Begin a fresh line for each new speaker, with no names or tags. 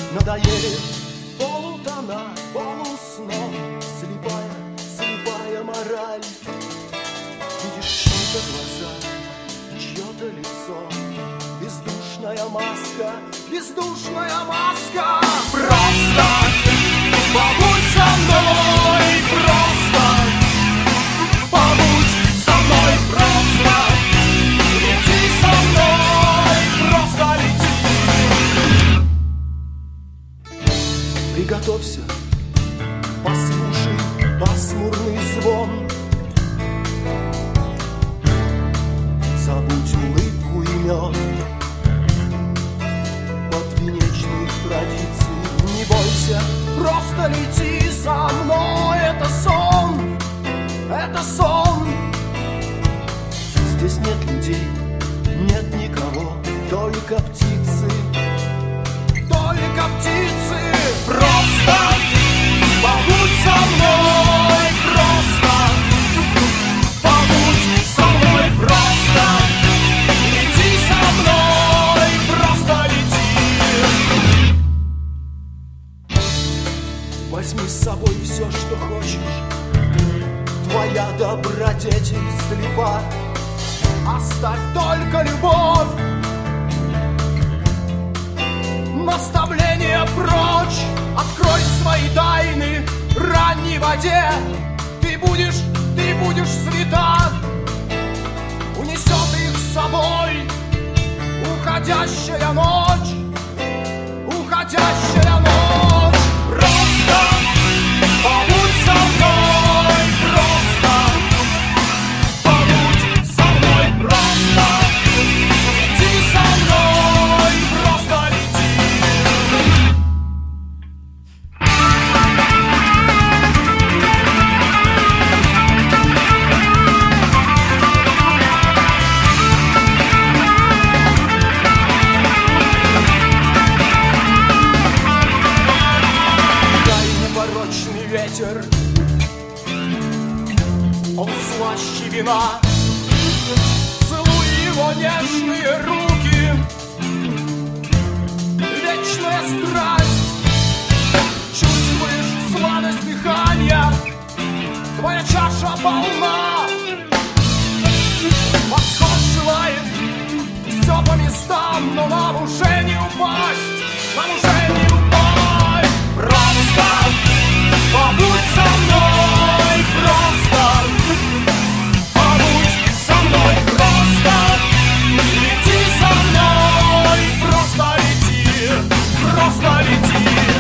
Надоели полутона, полусно, слепая, слепая мораль. Видишь чьи-то глаза, чье-то лицо, бездушная маска, бездушная маска. Просто побудь со мной, просто побудь со мной, просто лети со мной, просто лети. Приготовься, послушай пасмурный звон. Забудь улыбку имен, подвенечных традиций. Не бойся, просто лети со мной. Это сон, это сон. Здесь нет людей, нет никого, только птицы, только птицы. Просто побудь со мной, просто побудь со мной, просто лети со мной, просто лети. Возьми с собой все, что хочешь, твоя добродетель слепа. Оставь только любовь, наставления прочь. Открой свои тайны ранней воде. Ты будешь свята. Унесет их с собой уходящая ночь, уходящая ночь. Просто побудь со мной, просто побудь со мной, просто лети со мной, просто лети. Ветер, он слаще вина. Целуй его нежные руки, вечная страсть. Чувствуешь сладость дыхания, твоя чаша полна. Восход желает все по местам, но нам уже не упасть, нам уже не упасть. Просто побудь со мной, просто побудь со мной, просто лети со мной, просто лети, просто лети.